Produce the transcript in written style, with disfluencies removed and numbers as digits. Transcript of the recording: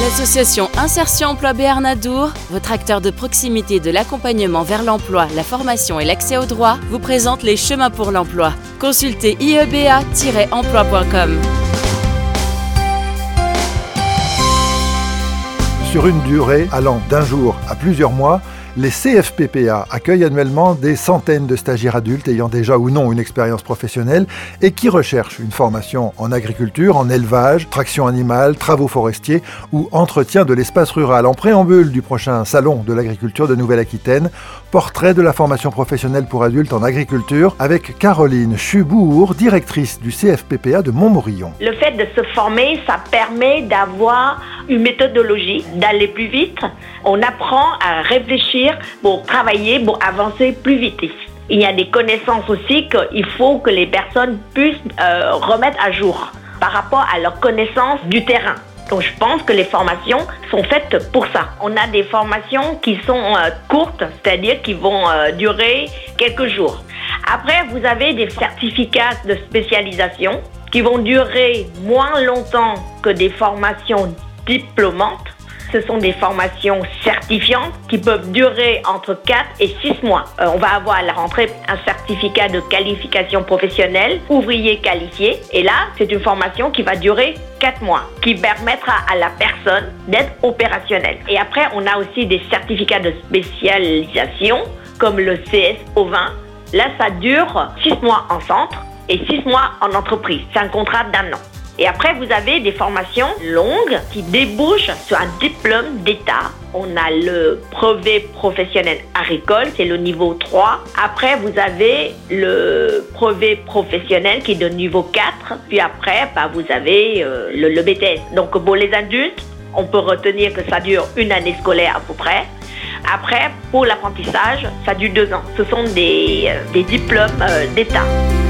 L'association Insertion Emploi Béarn Adour, votre acteur de proximité de l'accompagnement vers l'emploi, la formation et l'accès aux droits, vous présente les chemins pour l'emploi. Consultez ieba-emploi.com. Sur une durée allant d'un jour à plusieurs mois, les CFPPA accueillent annuellement des centaines de stagiaires adultes ayant déjà ou non une expérience professionnelle et qui recherchent une formation en agriculture, en élevage, traction animale, travaux forestiers ou entretien de l'espace rural. En préambule du prochain salon de l'agriculture de Nouvelle-Aquitaine, portrait de la formation professionnelle pour adultes en agriculture avec Caroline Chubour, directrice du CFPPA de Montmorillon. Le fait de se former, ça permet d'avoir une méthodologie, d'aller plus vite. On apprend à réfléchir pour travailler, pour avancer plus vite. Il y a des connaissances aussi qu'il faut que les personnes puissent remettre à jour par rapport à leur connaissance du terrain. Donc je pense que les formations sont faites pour ça. On a des formations qui sont courtes, c'est-à-dire qui vont durer quelques jours. Après, vous avez des certificats de spécialisation qui vont durer moins longtemps que des formations diplômantes. Ce sont des formations certifiantes qui peuvent durer entre 4 et 6 mois. On va avoir à la rentrée un certificat de qualification professionnelle, ouvrier qualifié. Et là, c'est une formation qui va durer 4 mois, qui permettra à la personne d'être opérationnelle. Et après, on a aussi des certificats de spécialisation, comme le CS ovin. Là, ça dure 6 mois en centre et 6 mois en entreprise. C'est un contrat d'1 an. Et après, vous avez des formations longues qui débouchent sur un diplôme d'État. On a le brevet professionnel agricole, c'est le niveau 3. Après, vous avez le brevet professionnel qui est de niveau 4. Puis après, vous avez le BTS. Donc, pour les adultes, on peut retenir que ça dure une année scolaire à peu près. Après, pour l'apprentissage, ça dure 2 ans. Ce sont des diplômes d'État.